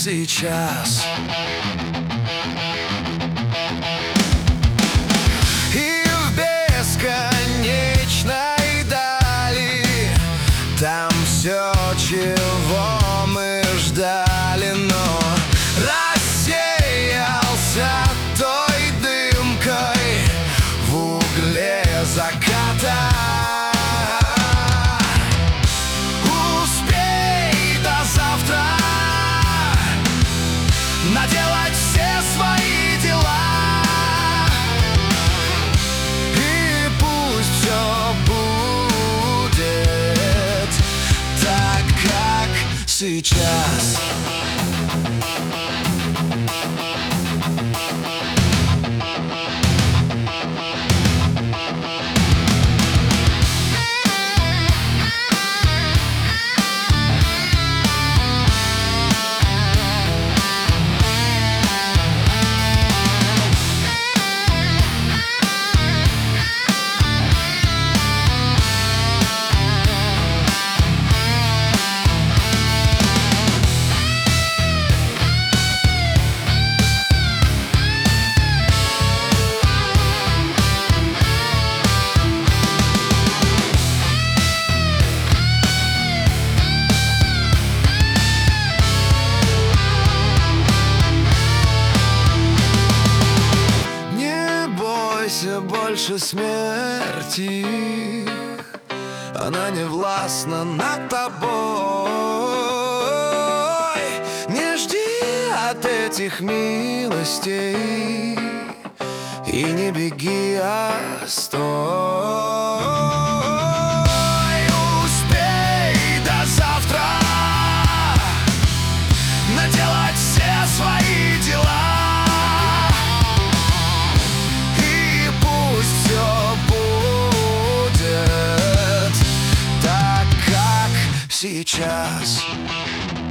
сейчас. И в бесконечной дали там все, чего мы ждали, но рассеялся той дымкой в угле заката. Успей до завтра наделать все свои дела, и пусть все будет так, как сейчас. Больше смерти, она не властна над тобой. Не жди от этих милостей и не беги, а стой. Успей до завтра наделать все свои дела, сейчас.